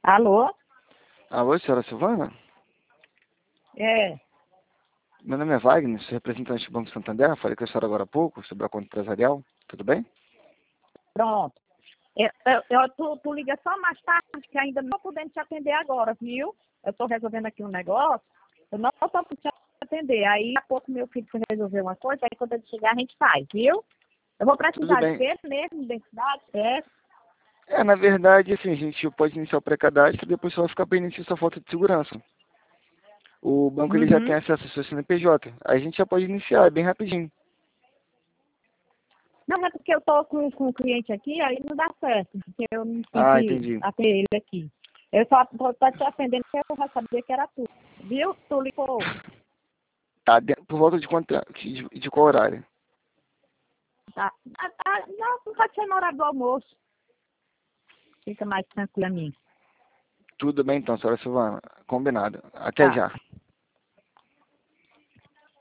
Alô? Alô, senhora Silvana? É, Meu nome é Wagner, sou representante do Banco Santander. Falei com a senhora agora há pouco sobre a conta empresarial. Tudo bem? pronto. Tu liga só mais tarde, que ainda não estou podendo te atender agora, viu? Eu estou resolvendo aqui um negócio, eu não estou podendo te atender. Aí, há pouco, meu filho foi resolver uma coisa, aí quando ele chegar, a gente faz, viu? Eu vou Tudo precisar de bem. quê mesmo, identidade, Na verdade, assim, a gente pode iniciar o pré-cadastro e depois só vai ficar pendente sua foto de segurança. O banco ele já Uhum. tem acesso ao seu CNPJ. Aí a gente já pode iniciar, é bem rapidinho. Não, é porque eu estou com um cliente aqui, aí não dá certo, porque eu não tenho Ah, que entendi. atender ele aqui. Eu só estou te atendendo porque eu já sabia que era tu, viu? Tu ligou. Tá dentro, por volta de de qual horário? Tá, não pode ser na hora do almoço. Fica mais tranquilo a mim. Tudo bem então, senhora Silvana. Combinado. Até Tá. já.